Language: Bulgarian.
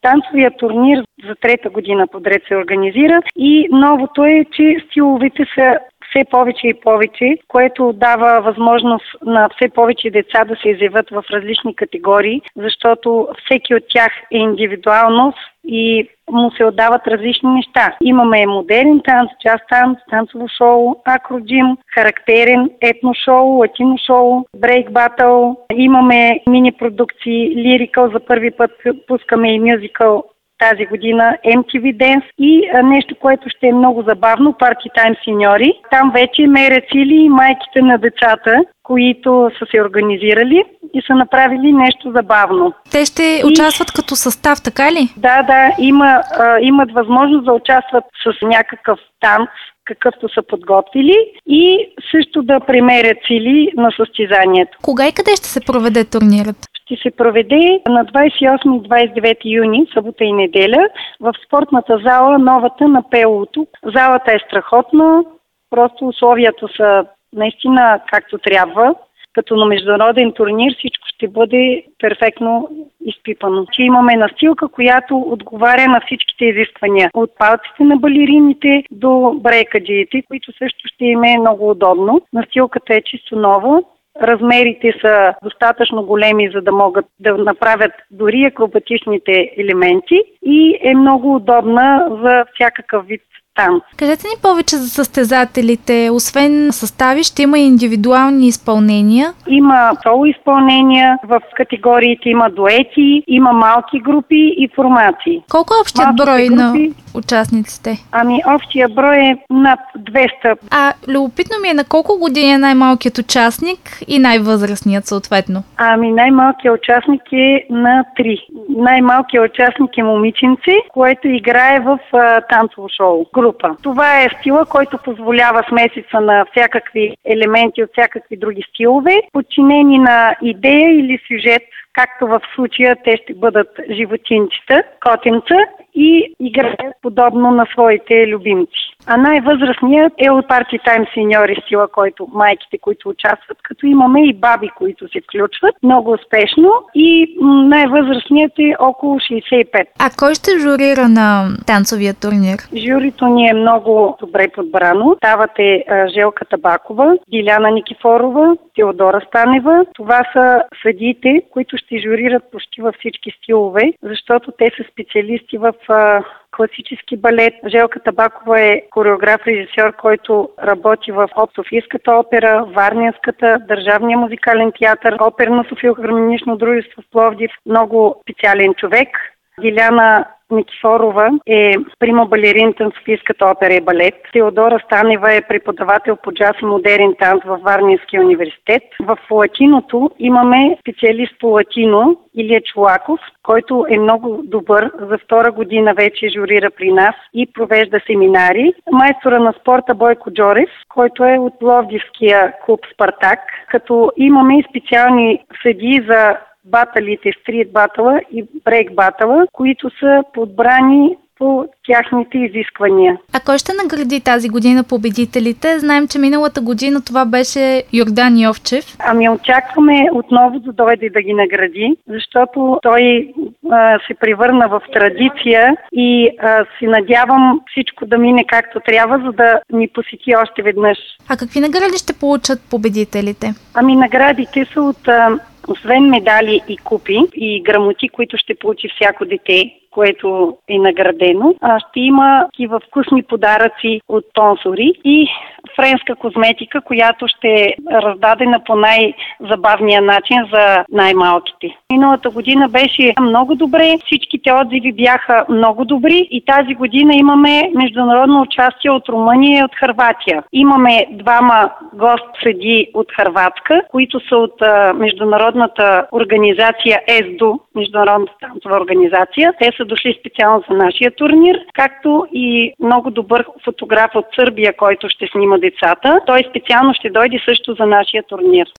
Танцовия турнир за трета година подред се организира и новото е, че стиловете са все повече и повече, което дава възможност на все повече деца да се изявят в различни категории, защото всеки от тях е индивидуалност и му се отдават различни неща. Имаме модерен танц, джаз танц, танцово шоу, акроджим, характерен етно-шоу, латино-шоу, брейк батъл. Имаме мини-продукции, лирикъл, за първи път пускаме и мюзикъл тази година, MTV Dance и нещо, което ще е много забавно, Party Time сеньори. Там вече мерят сили майките на децата, които са се организирали и са направили нещо забавно. Те ще участват като състав, така ли? Да, имат възможност да участват с някакъв танц, какъвто са подготвили и също да премерят сили на състезанието. Кога и къде ще се проведе турнирът? Ще се проведе на 28 и 29 юни, събота и неделя, в спортната зала, новата на ПУ-то. Залата е страхотна, просто условията са наистина както трябва. Като на международен турнир всичко ще бъде перфектно изпипано. Че имаме настилка, която отговаря на всичките изисквания. От палците на балерините до брейкаджиите, които също ще им е много удобно. Настилката е чисто нова. Размерите са достатъчно големи, за да могат да направят дори акробатичните елементи и е много удобна за всякакъв вид танц. Кажете ни повече за състезателите. Освен състави, ще има и индивидуални изпълнения. Има соло изпълнения, в категориите има дуети, има малки групи и формации. Колко е общият брой на участниците? Общия брой е над 200. Любопитно ми е на колко години е най-малкият участник и най-възрастният съответно? Най-малкият участник е на 3. Най-малкият участник е момиченце, което играе в танцово шоу. Група. Това е стила, който позволява смесица на всякакви елементи от всякакви други стилове, подчинени на идея или сюжет, както в случая те ще бъдат животинчета, котенца и играят подобно на своите любимци. А най-възрастният е от Party Time сеньори стила, който майките, които участват, като имаме и баби, които се включват много успешно и най-възрастният е около 65. А кой ще журира на танцовия турнир? Журито ни е много добре подбрано. Ставате Желка Табакова, Диляна Никифорова, Теодора Станева. Това са съдиите, които ще журират почти във всички стилове, защото те са специалисти в класически балет. Желка Табакова е хореограф-режисьор, който работи в Софийската опера, Варненската, Държавния музикален театър, Оперното филхармонично дружество в Пловдив. Много специален човек. Диляна Никифорова е прима балерината на Софийската опера и балет. Теодора Станева е преподавател по джаз и модерен танц във Варненския университет. В латиното имаме специалист по латино Илия Чулаков, който е много добър. За втора година вече журира при нас и провежда семинари. Майстора на спорта Бойко Джорев, който е от Пловдивския клуб Спартак, като имаме и специални съдии за баталите, стрит батала и брейк батала, които са подбрани по тяхните изисквания. А кой ще награди тази година победителите? Знаем, че миналата година това беше Йордан Йовчев. Очакваме отново да дойде да ги награди, защото той се превърна в традиция и се надявам всичко да мине както трябва, за да ни посети още веднъж. А какви награди ще получат победителите? Наградите са от освен медали и купи и грамоти, които ще получи всяко дете, което е наградено, ще има такива вкусни подаръци от спонсори и френска козметика, която ще е раздадена по най-забавния начин за най-малките. Миналата година беше много добре, всичките отзиви бяха много добри и тази година имаме международно участие от Румъния и от Хърватия. Имаме двама гост-съдии от Хърватска, които са от международната организация ЕСДО, Международната танцова организация. Те са дошли специално за нашия турнир, както и много добър фотограф от Сърбия, който ще снима децата. Той специално ще дойде също за нашия турнир.